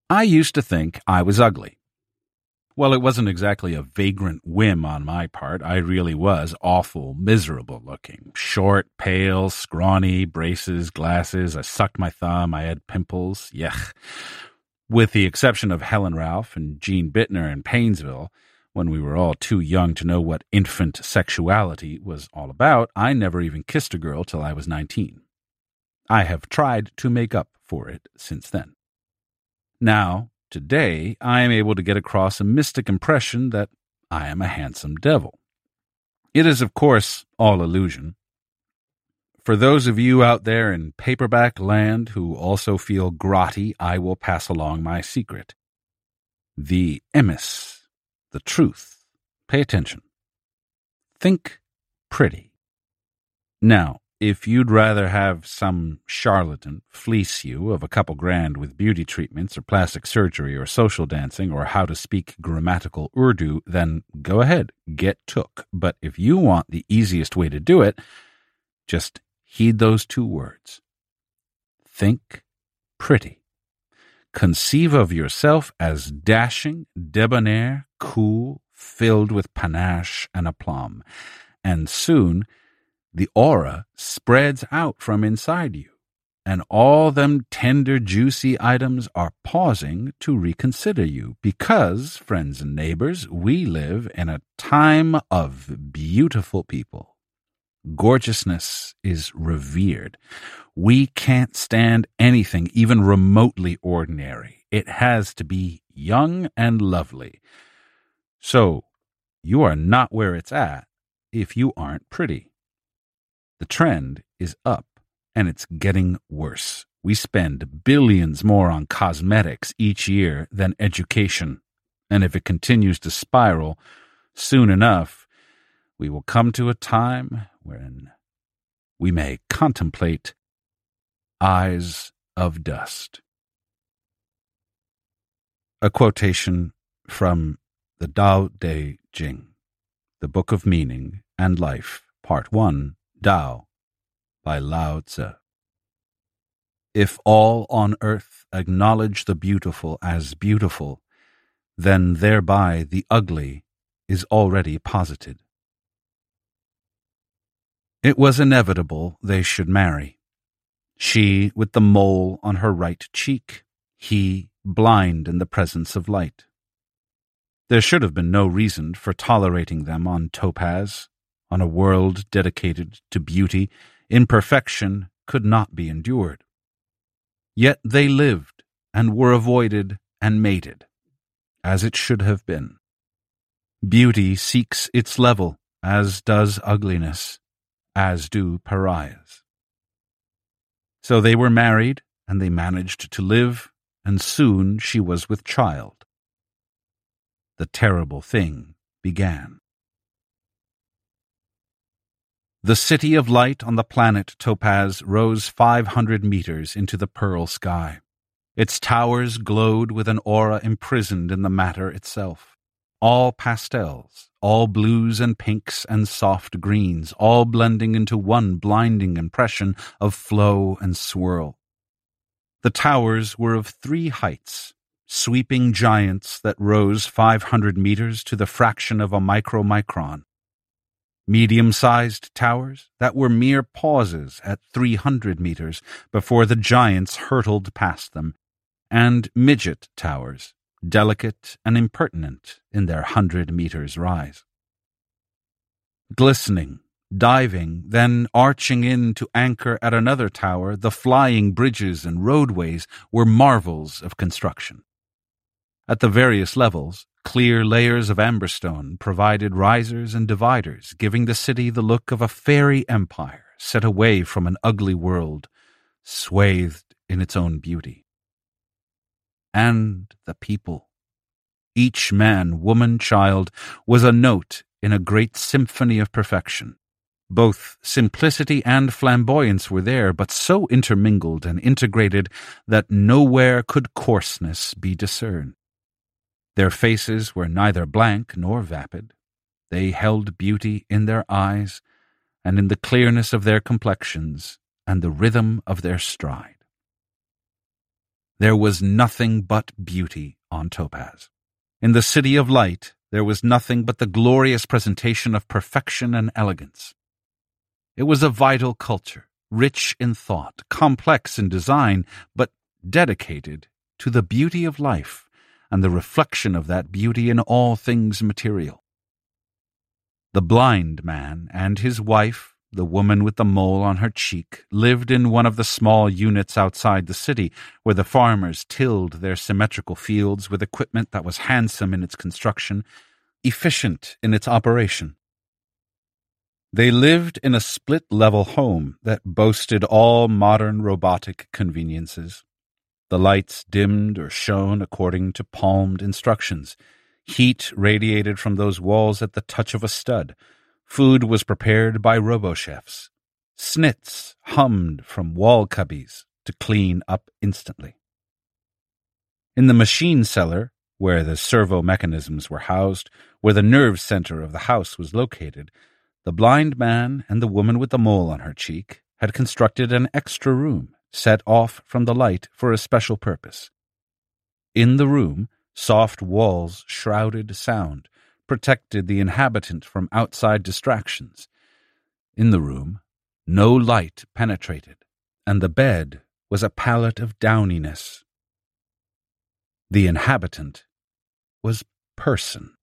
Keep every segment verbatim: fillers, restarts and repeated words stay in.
I used to think I was ugly. Well, it wasn't exactly a vagrant whim on my part. I really was awful, miserable looking. Short, pale, scrawny, braces, glasses. I sucked my thumb. I had pimples. Yuck. With the exception of Helen Ralph and Jean Bittner in Painesville, when we were all too young to know what infant sexuality was all about, I never even kissed a girl till I was nineteen. I have tried to make up for it since then. Now, today, I am able to get across a mystic impression that I am a handsome devil. It is, of course, all illusion. For those of you out there in paperback land who also feel grotty, I will pass along my secret. The emis, the truth. Pay attention. Think pretty. Now, if you'd rather have some charlatan fleece you of a couple grand with beauty treatments or plastic surgery or social dancing or how to speak grammatical Urdu, then go ahead, get took. But if you want the easiest way to do it, just heed those two words. Think pretty. Conceive of yourself as dashing, debonair, cool, filled with panache and aplomb. And soon the aura spreads out from inside you, and all them tender, juicy items are pausing to reconsider you because, friends and neighbors, we live in a time of beautiful people. Gorgeousness is revered. We can't stand anything even remotely ordinary. It has to be young and lovely. So, you are not where it's at if you aren't pretty. The trend is up, and it's getting worse. We spend billions more on cosmetics each year than education, and if it continues to spiral, soon enough, we will come to a time when we may contemplate eyes of dust. A quotation from the Tao Te Ching, the Book of Meaning and Life, Part one, Tao, by Lao Tzu. If all on earth acknowledge the beautiful as beautiful, then thereby the ugly is already posited. It was inevitable they should marry. She with the mole on her right cheek, he blind in the presence of light. There should have been no reason for tolerating them on Topaz. On a world dedicated to beauty, imperfection could not be endured. Yet they lived and were avoided and mated, as it should have been. Beauty seeks its level, as does ugliness, as do pariahs. So they were married, and they managed to live, and soon she was with child. The terrible thing began. The city of light on the planet Topaz rose five hundred meters into the pearl sky. Its towers glowed with an aura imprisoned in the matter itself. All pastels, all blues and pinks and soft greens, all blending into one blinding impression of flow and swirl. The towers were of three heights, sweeping giants that rose five hundred meters to the fraction of a micromicron. Medium-sized towers that were mere pauses at three hundred meters before the giants hurtled past them, and midget towers, delicate and impertinent in their hundred meters rise. Glistening, diving, then arching in to anchor at another tower, the flying bridges and roadways were marvels of construction. At the various levels, clear layers of amberstone provided risers and dividers, giving the city the look of a fairy empire set away from an ugly world, swathed in its own beauty. And the people. Each man, woman, child was a note in a great symphony of perfection. Both simplicity and flamboyance were there, but so intermingled and integrated that nowhere could coarseness be discerned. Their faces were neither blank nor vapid. They held beauty in their eyes, and in the clearness of their complexions, and the rhythm of their stride. There was nothing but beauty on Topaz. In the City of Light, there was nothing but the glorious presentation of perfection and elegance. It was a vital culture, rich in thought, complex in design, but dedicated to the beauty of life and the reflection of that beauty in all things material. The blind man and his wife, the woman with the mole on her cheek, lived in one of the small units outside the city, where the farmers tilled their symmetrical fields with equipment that was handsome in its construction, efficient in its operation. They lived in a split-level home that boasted all modern robotic conveniences. The lights dimmed or shone according to palmed instructions. Heat radiated from those walls at the touch of a stud. Food was prepared by robo-chefs. Snits hummed from wall cubbies to clean up instantly. In the machine cellar, where the servo mechanisms were housed, where the nerve center of the house was located, the blind man and the woman with the mole on her cheek had constructed an extra room set off from the light for a special purpose. In the room, soft walls shrouded sound, protected the inhabitant from outside distractions. In the room, no light penetrated, and the bed was a pallet of downiness. The inhabitant was Person.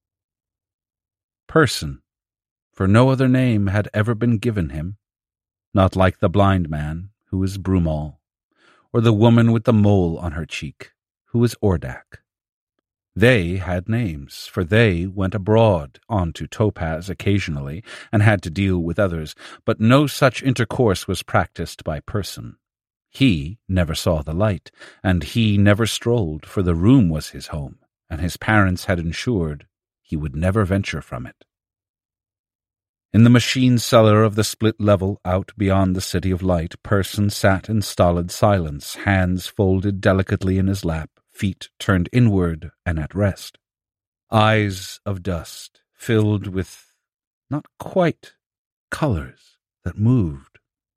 Person, for no other name had ever been given him, not like the blind man, who was Brumal, or the woman with the mole on her cheek, who was Ordak. They had names, for they went abroad onto Topaz occasionally and had to deal with others, but no such intercourse was practiced by Person. He never saw the light, and he never strolled, for the room was his home, and his parents had ensured he would never venture from it. In the machine cellar of the split level out beyond the City of Light, Person sat in stolid silence, hands folded delicately in his lap, feet turned inward and at rest. Eyes of dust, filled with not quite colors that moved.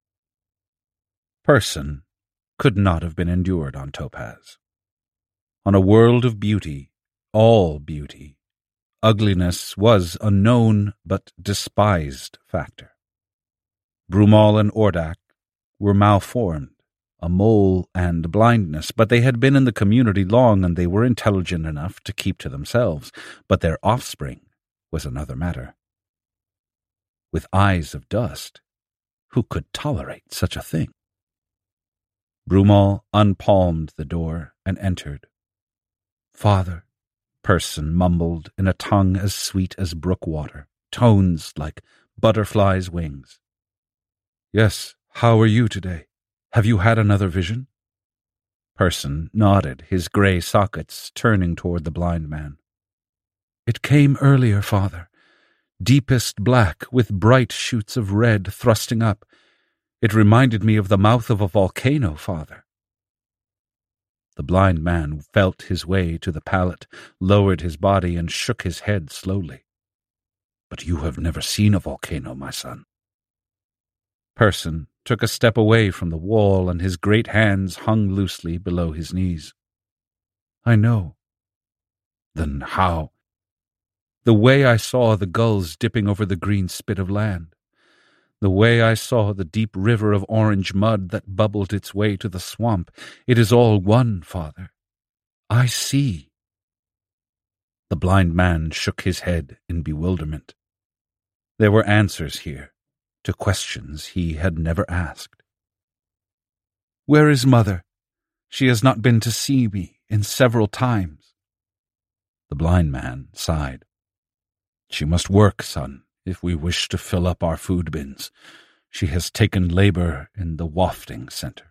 Person could not have been endured on Topaz. On a world of beauty, all beauty, ugliness was a known but despised factor. Brumal and Ordak were malformed, a mole and blindness, but they had been in the community long and they were intelligent enough to keep to themselves, but their offspring was another matter. With eyes of dust, who could tolerate such a thing? Brumal unpalmed the door and entered. Father, Person mumbled in a tongue as sweet as brook water, tones like butterflies' wings. Yes, how are you today? Have you had another vision? Person nodded, his grey sockets turning toward the blind man. It came earlier, Father, deepest black with bright shoots of red thrusting up. It reminded me of the mouth of a volcano, Father. The blind man felt his way to the pallet, lowered his body, and shook his head slowly. But you have never seen a volcano, my son. Person took a step away from the wall, and his great hands hung loosely below his knees. I know. Then how? The way I saw the gulls dipping over the green spit of land. The way I saw the deep river of orange mud that bubbled its way to the swamp. It is all one, Father. I see. The blind man shook his head in bewilderment. There were answers here to questions he had never asked. Where is Mother? She has not been to see me in several times. The blind man sighed. She must work, son, if we wish to fill up our food bins. She has taken labor in the wafting center.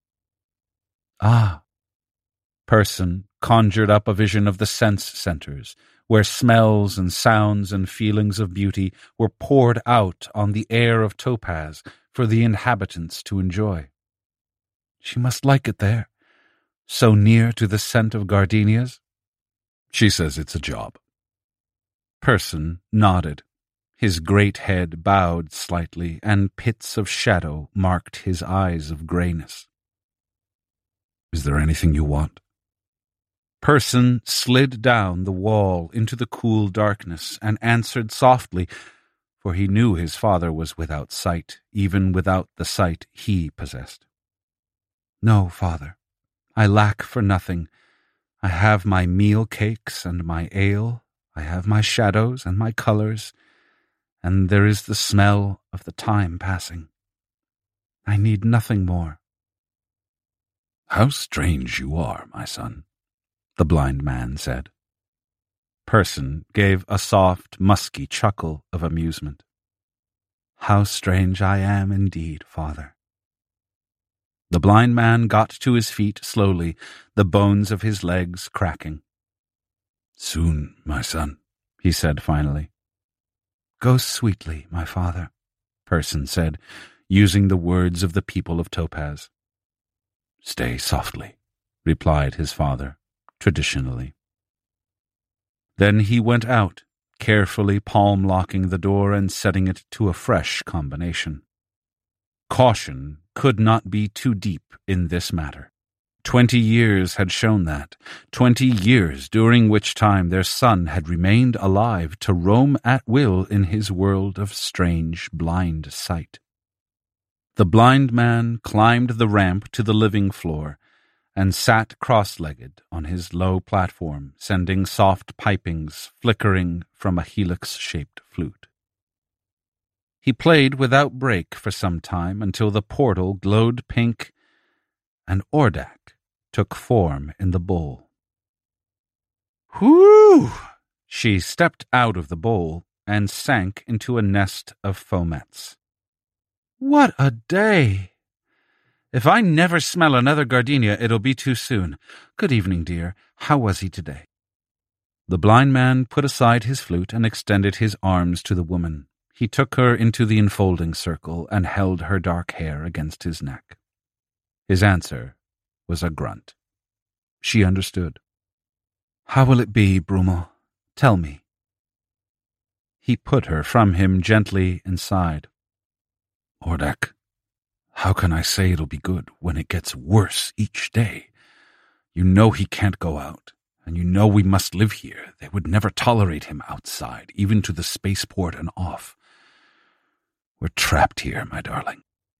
Ah. Person conjured up a vision of the sense centers, where smells and sounds and feelings of beauty were poured out on the air of Topaz for the inhabitants to enjoy. She must like it there, so near to the scent of gardenias. She says it's a job. Person nodded. His great head bowed slightly, and pits of shadow marked his eyes of grayness. Is there anything you want? Person slid down the wall into the cool darkness and answered softly, for he knew his father was without sight, even without the sight he possessed. "No, father, I lack for nothing. I have my meal cakes and my ale, I have my shadows and my colors, and there is the smell of the time passing. I need nothing more." "How strange you are, my son," the blind man said. Person gave a soft, musky chuckle of amusement. "How strange I am indeed, father." The blind man got to his feet slowly, the bones of his legs cracking. "Soon, my son," he said finally. "Go sweetly, my father," Person said, using the words of the people of Topaz. "Stay softly," replied his father, traditionally. Then he went out, carefully palm-locking the door and setting it to a fresh combination. Caution could not be too deep in this matter. Twenty years had shown that, twenty years during which time their son had remained alive to roam at will in his world of strange, blind sight. The blind man climbed the ramp to the living floor and sat cross-legged on his low platform, sending soft pipings flickering from a helix-shaped flute. He played without break for some time until the portal glowed pink and Ordak took form in the bowl. "Whew!" She stepped out of the bowl and sank into a nest of fomettes. "What a day! If I never smell another gardenia, it'll be too soon. Good evening, dear. How was he today?" The blind man put aside his flute and extended his arms to the woman. He took her into the enfolding circle and held her dark hair against his neck. His answer was a grunt. She understood. "How will it be, Brummel? Tell me." He put her from him gently inside. "Ordak, how can I say it'll be good when it gets worse each day? You know he can't go out, and you know we must live here. They would never tolerate him outside, even to the spaceport and off. We're trapped here, my darling."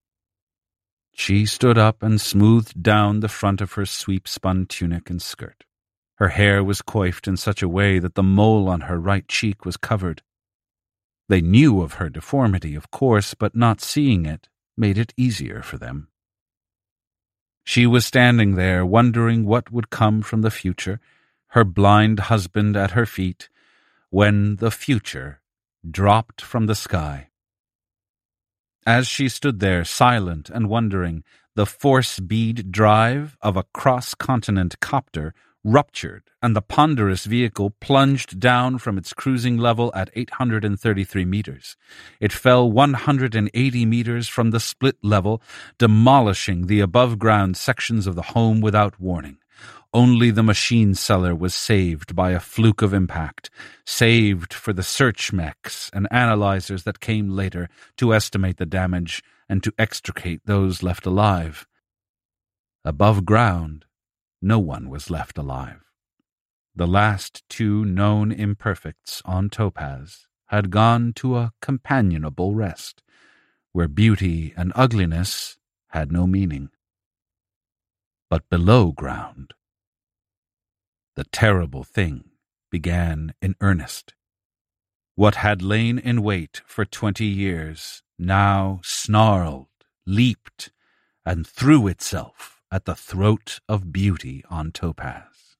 She stood up and smoothed down the front of her sweep-spun tunic and skirt. Her hair was coiffed in such a way that the mole on her right cheek was covered. They knew of her deformity, of course, but not seeing it made it easier for them. She was standing there, wondering what would come from the future, her blind husband at her feet, when the future dropped from the sky. As she stood there, silent and wondering, the force bead drive of a cross-continent copter ruptured, and the ponderous vehicle plunged down from its cruising level at eight hundred thirty-three meters. It fell one hundred eighty meters from the split level, demolishing the above-ground sections of the home without warning. Only the machine cellar was saved by a fluke of impact, saved for the search mechs and analyzers that came later to estimate the damage and to extricate those left alive. Above ground, no one was left alive. The last two known imperfects on Topaz had gone to a companionable rest, where beauty and ugliness had no meaning. But below ground, the terrible thing began in earnest. What had lain in wait for twenty years now snarled, leaped, and threw itself at the throat of beauty on Topaz.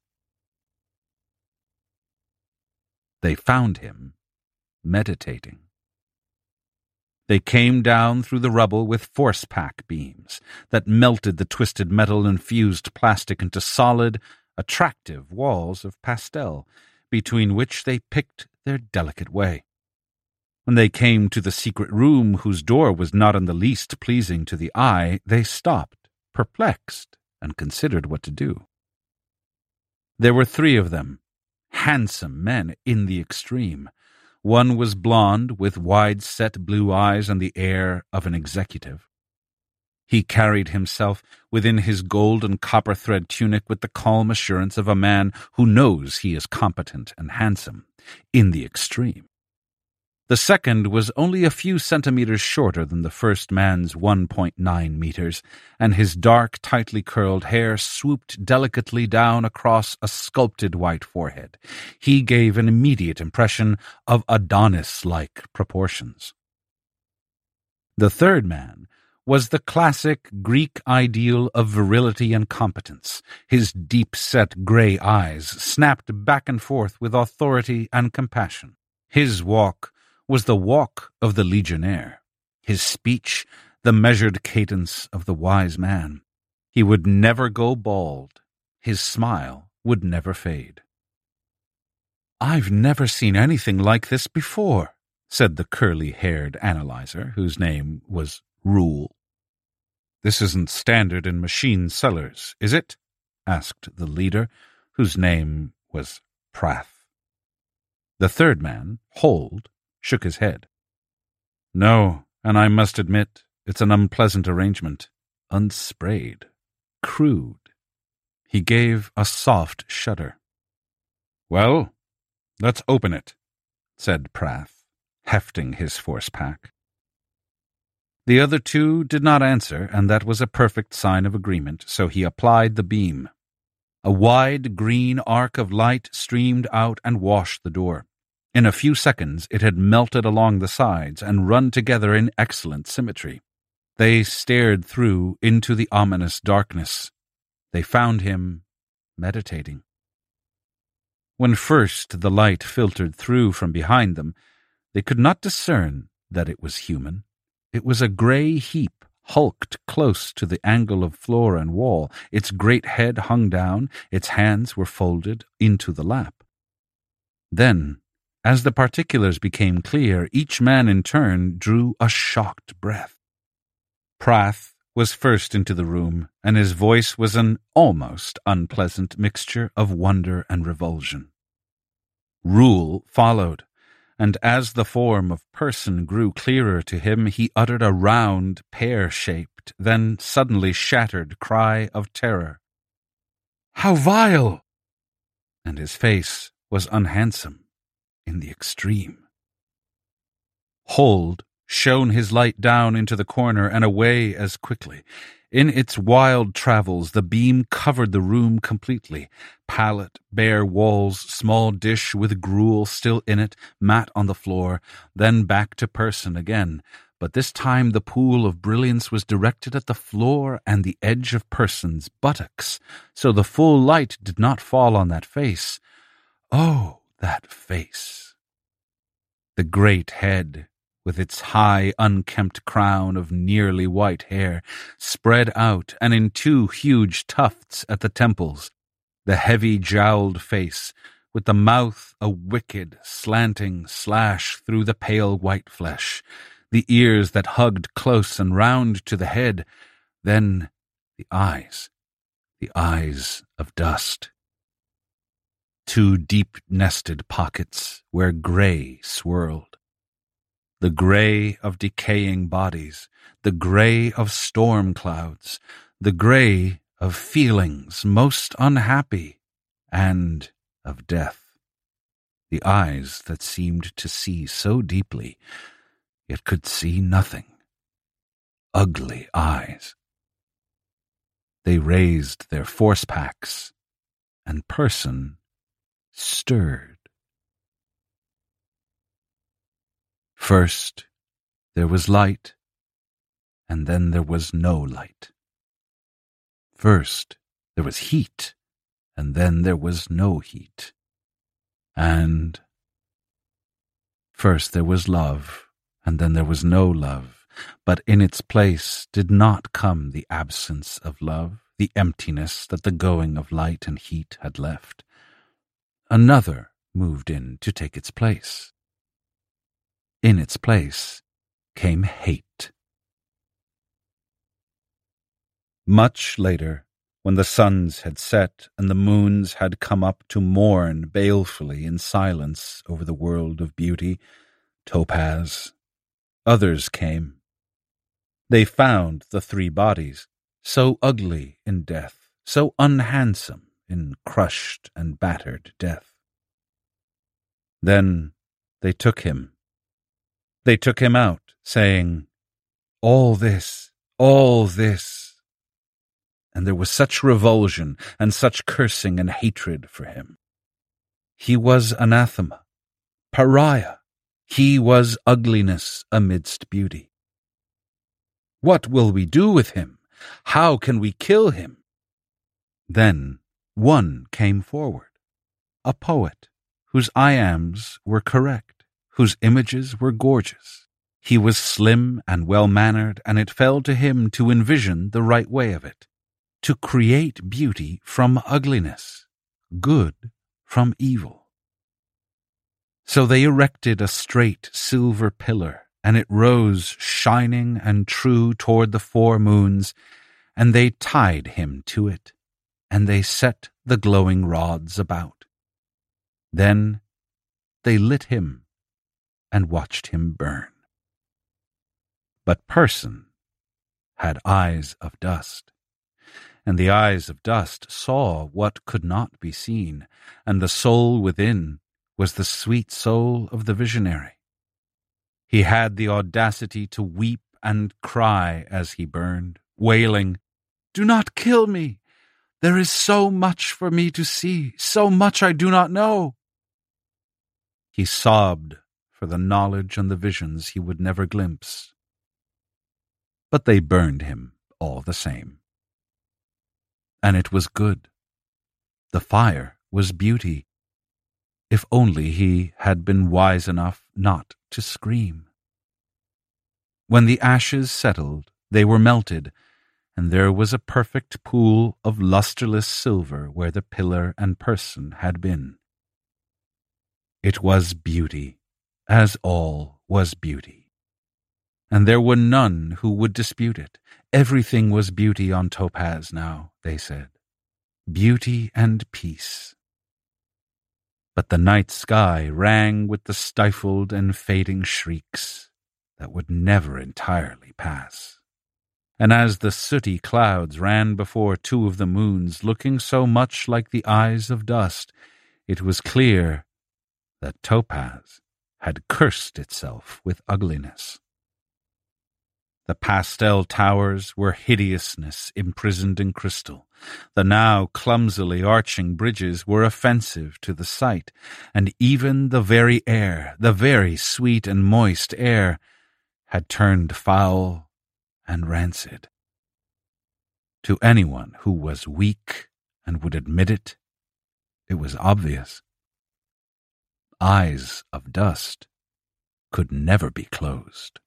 They found him meditating. They came down through the rubble with force-pack beams that melted the twisted metal and fused plastic into solid, attractive walls of pastel, between which they picked their delicate way. When they came to the secret room, whose door was not in the least pleasing to the eye, they stopped, perplexed, and considered what to do. There were three of them, handsome men in the extreme. One was blonde, with wide-set blue eyes and the air of an executive. He carried himself within his gold and copper thread tunic with the calm assurance of a man who knows he is competent and handsome, in the extreme. The second was only a few centimeters shorter than the first man's one point nine meters, and his dark, tightly curled hair swooped delicately down across a sculpted white forehead. He gave an immediate impression of Adonis-like proportions. The third man was the classic Greek ideal of virility and competence. His deep-set gray eyes snapped back and forth with authority and compassion. His walk was the walk of the legionnaire, his speech the measured cadence of the wise man. He would never go bald. His smile would never fade. "I've never seen anything like this before," said the curly-haired analyzer, whose name was Rule. "This isn't standard in machine cellars, is it?" asked the leader, whose name was Prath. The third man, Hold, shook his head. "No, and I must admit it's an unpleasant arrangement. Unsprayed. Crude." He gave a soft shudder. "Well, let's open it," said Prath, hefting his force pack. The other two did not answer, and that was a perfect sign of agreement, so he applied the beam. A wide green arc of light streamed out and washed the door. In a few seconds it had melted along the sides and run together in excellent symmetry. They stared through into the ominous darkness. They found him meditating. When first the light filtered through from behind them, they could not discern that it was human. It was a grey heap, hulked close to the angle of floor and wall. Its great head hung down, its hands were folded into the lap. Then, as the particulars became clear, each man in turn drew a shocked breath. Prath was first into the room, and his voice was an almost unpleasant mixture of wonder and revulsion. Rule followed, and as the form of person grew clearer to him, he uttered a round, pear-shaped, then suddenly shattered cry of terror. "How vile!" And his face was unhandsome in the extreme. Hold shone his light down into the corner and away as quickly. In its wild travels, the beam covered the room completely. Pallet, bare walls, small dish with gruel still in it, mat on the floor, then back to person again. But this time the pool of brilliance was directed at the floor and the edge of person's buttocks, so the full light did not fall on that face. Oh, that face! The great head, with its high, unkempt crown of nearly white hair, spread out and in two huge tufts at the temples. The heavy jowled face, with the mouth a wicked, slanting slash through the pale white flesh. The ears that hugged close and round to the head. Then the eyes, the eyes of dust. Two deep-nested pockets where grey swirled. The grey of decaying bodies, the grey of storm clouds, the grey of feelings most unhappy, and of death. The eyes that seemed to see so deeply, yet could see nothing. Ugly eyes. They raised their force packs, and person stirred. First, there was light, and then there was no light. First, there was heat, and then there was no heat. And first there was love, and then there was no love, but in its place did not come the absence of love, the emptiness that the going of light and heat had left. Another moved in to take its place. In its place came hate. Much later, when the suns had set and the moons had come up to mourn balefully in silence over the world of beauty, topaz, others came. They found the three bodies, so ugly in death, so unhandsome in crushed and battered death. Then they took him. They took him out, saying, "All this, all this." And there was such revulsion and such cursing and hatred for him. He was anathema, pariah. He was ugliness amidst beauty. What will we do with him? How can we kill him? Then one came forward, a poet, whose iambs were correct, whose images were gorgeous. He was slim and well-mannered, and it fell to him to envision the right way of it, to create beauty from ugliness, good from evil. So they erected a straight silver pillar, and it rose shining and true toward the four moons, and they tied him to it, and they set the glowing rods about. Then they lit him and watched him burn. But Person had eyes of dust, and the eyes of dust saw what could not be seen, and the soul within was the sweet soul of the visionary. He had the audacity to weep and cry as he burned, wailing, "Do not kill me! There is so much for me to see, so much I do not know." He sobbed for the knowledge and the visions he would never glimpse. But they burned him all the same. And it was good. The fire was beauty, if only he had been wise enough not to scream. When the ashes settled, they were melted, and there was a perfect pool of lustreless silver where the pillar and Person had been. It was beauty, as all was beauty. And there were none who would dispute it. Everything was beauty on Topaz now, they said. Beauty and peace. But the night sky rang with the stifled and fading shrieks that would never entirely pass. And as the sooty clouds ran before two of the moons, looking so much like the eyes of dust, it was clear that Topaz had cursed itself with ugliness. The pastel towers were hideousness imprisoned in crystal. The now clumsily arching bridges were offensive to the sight, and even the very air, the very sweet and moist air, had turned foul and rancid. To anyone who was weak and would admit it, it was obvious. Eyes of dust could never be closed.